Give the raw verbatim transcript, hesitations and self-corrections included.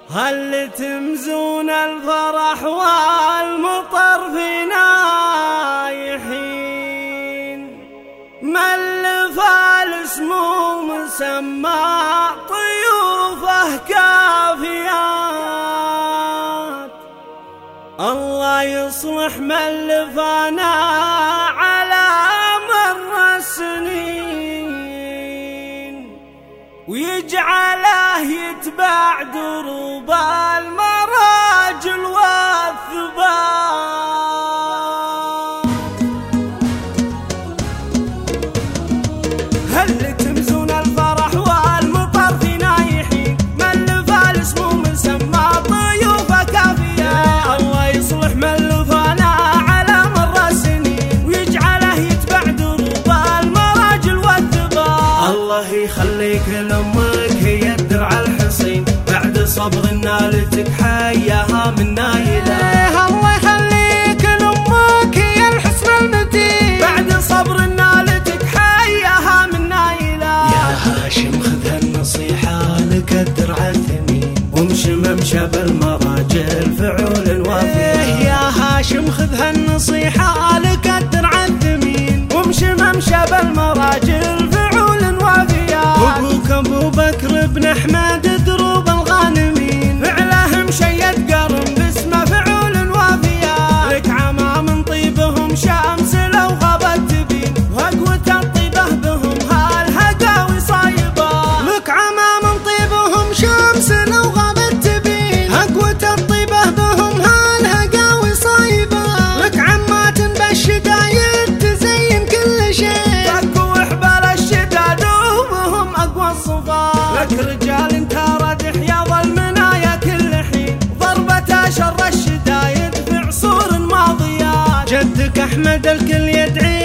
هل تمزون الفرح والمطر في نايحين، ملف الاسمو مسمى طيوفه كافيات. الله يصلح ملفنا على مر السنين، ويجعله يتبع دروب المراجل والثبات. هل تمزون الفرح والمطر في نايحين، ملف الاسمو مسمى طيوفه كافية. الله يصلح ملفنا على مر السنين، ويجعله يتبع دروب المراجل والثبات. الله يخليك لأمك هي الدرع الحصين، بعد صبر نالتك حياها من نايله. الله يخليك لأمك هي الحصن المتين، بعد صبر نالتك حياها من نايله. يا هاشم خذ هالنصيحة لك الدرع الثمين، وامشي ممشى بالمراجل فعول وافية. يا هاشم خذ هالنصيحة لك الدرع الثمين، وامشي ممشى بالمراجل فعول وافية. أبوك أبو بكر بن أحمد دروب الغانمين، فعله مشيد قرن باسمه فعول وافية. لك عما من طيبهم شمس لو غابت تبين، وقوة الطيبة بهم هالهقاوي صايبة. لك عما من طيبهم شمس لو غابت تبين، وقوة الطيبة بهم هالهقاوي صايبة. لك عمات بالشدايد تزين كل شيء، فكوا حبال الشداد وهم أقوى الصفات. لك رجال تارد حياض المنايا كل حين، ضربة شر الشدايد في عصور ماضيات. جدك أحمد الكل يدعي